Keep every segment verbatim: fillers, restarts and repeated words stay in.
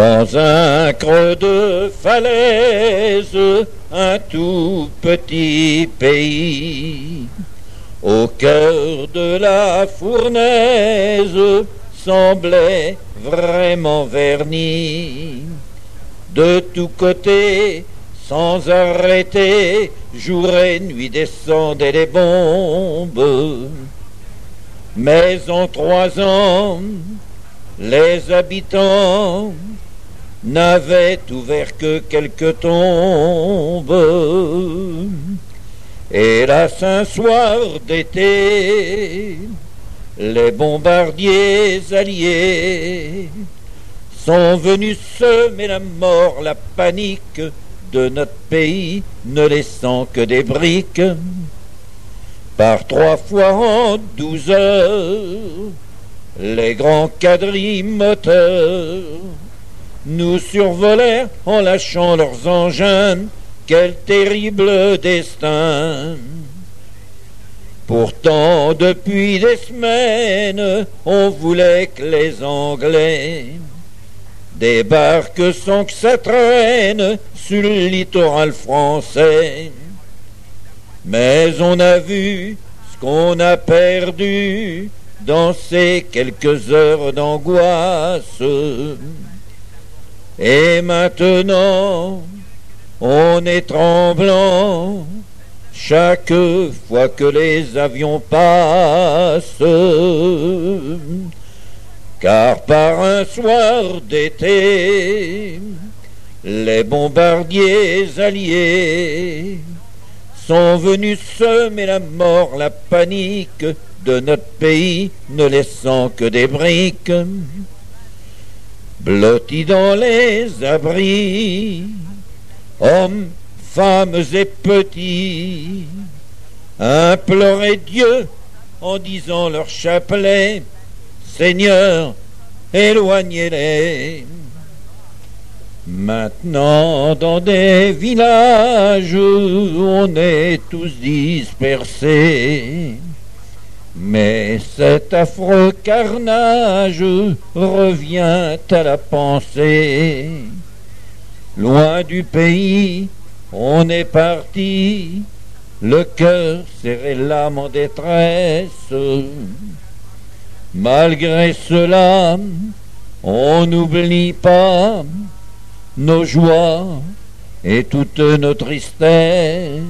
Dans un creux de falaise, un tout petit pays, au cœur de la fournaise, semblait vraiment verni. De tous côtés, sans arrêter, jour et nuit descendaient les bombes. Mais en trois ans, les habitants n'avaient ouvert que quelques tombes. Et là, un soir d'été, les bombardiers alliés sont venus semer la mort, la panique de notre pays, ne laissant que des briques. Par trois fois en douze heures, les grands quadrimoteurs nous survolèrent en lâchant leurs engins. Quel terrible destin! Pourtant, depuis des semaines, on voulait que les Anglais débarquent sans que ça traîne sur le littoral français. Mais on a vu ce qu'on a perdu dans ces quelques heures d'angoisse. Et maintenant, on est tremblant chaque fois que les avions passent. Car par un soir d'été, les bombardiers alliés sont venus semer la mort, la panique de notre pays, ne laissant que des briques. Blottis dans les abris, hommes, femmes et petits, imploraient Dieu en disant leur chapelet, Seigneur, éloignez-les. Maintenant, dans des villages, on est tous dispersés. Mais cet affreux carnage revient à la pensée. Loin du pays, on est parti, le cœur serré, l'âme en détresse. Malgré cela, on n'oublie pas nos joies et toute nos tristesses.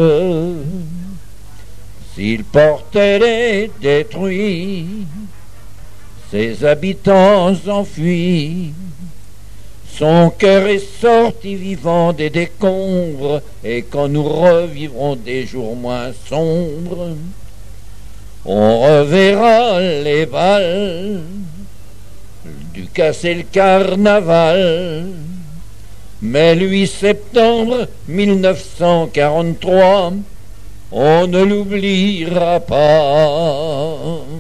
S'il portait les détruits, ses habitants enfuis, son cœur est sorti vivant des décombres, et quand nous revivrons des jours moins sombres, on reverra les balles du casse et le carnaval. Mais le huit septembre mille neuf cent quarante-trois, on ne l'oubliera pas.